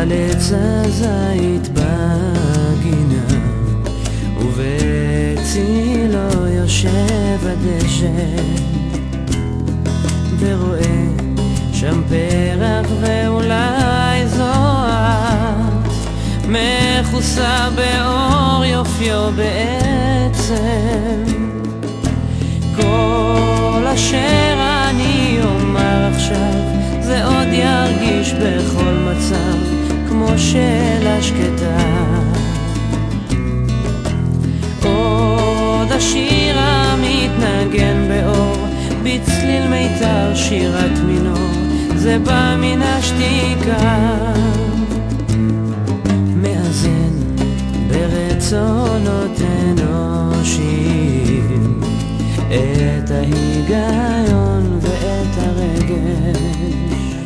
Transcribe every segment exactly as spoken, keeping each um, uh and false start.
על עץ הזית בגינה, ובצילו יושב הדשא, ורואה שם פרח ואולי זו את, מכוסה באור יופיו בעצם. כל אשר אני אומר עכשיו זה עוד ירגיש בכל מצב כמו שאלה שקטה. עוד השיר המתנגן באור בצליל מיתר שירת מינור, זה בא מן השתיקה, מאזן ברצונות אנושיים את ההיגיון ואת הרגש,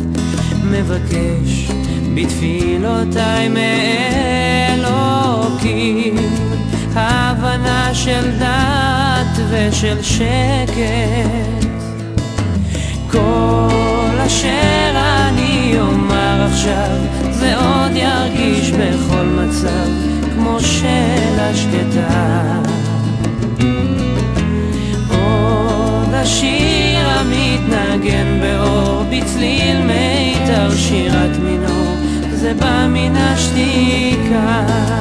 מבקש בתפילותיי מאלוקים הבנה של דת ושל שקט. כל אשר אני אומר עכשיו זה עוד ירגיש בכל מצב כמו שאלה שקטה. עוד השיר המתנגן באור בצליל מיתר שירת מינור, זה בא מן השתיקה.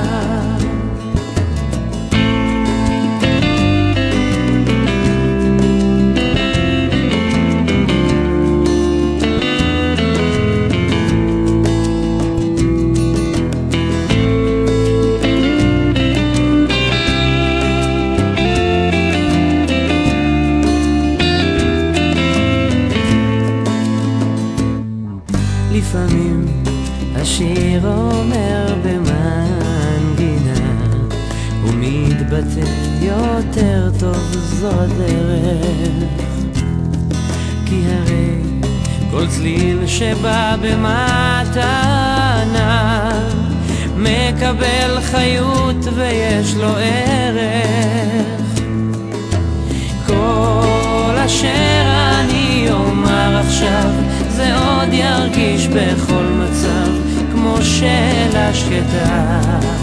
לפעמים השיר אומר במנגינה, הוא מתבטא יותר טוב זו הדרך, כי הרי כל צליל שבא במתנה מקבל חיות ויש לו ערך. כל אשר אני אומר עכשיו זה עוד ירגיש בכל מצב כמו שאלה שקטה.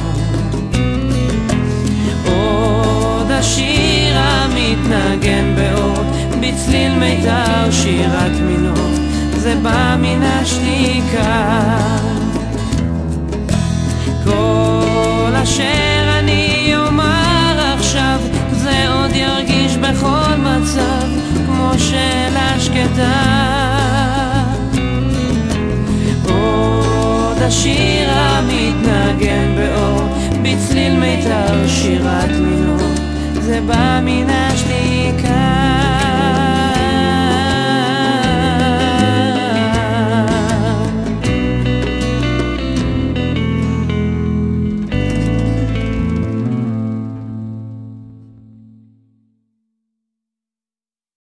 עוד השיר המתנגן באור בצליל מיתר שירת מינור, זה בא מן השתיקה. כל אשר אני אומר עכשיו זה עוד ירגיש בכל מצב כמו שאלה שקטה. השיר המתנגן באור בצליל מיתר שירת מינור, זה בא מן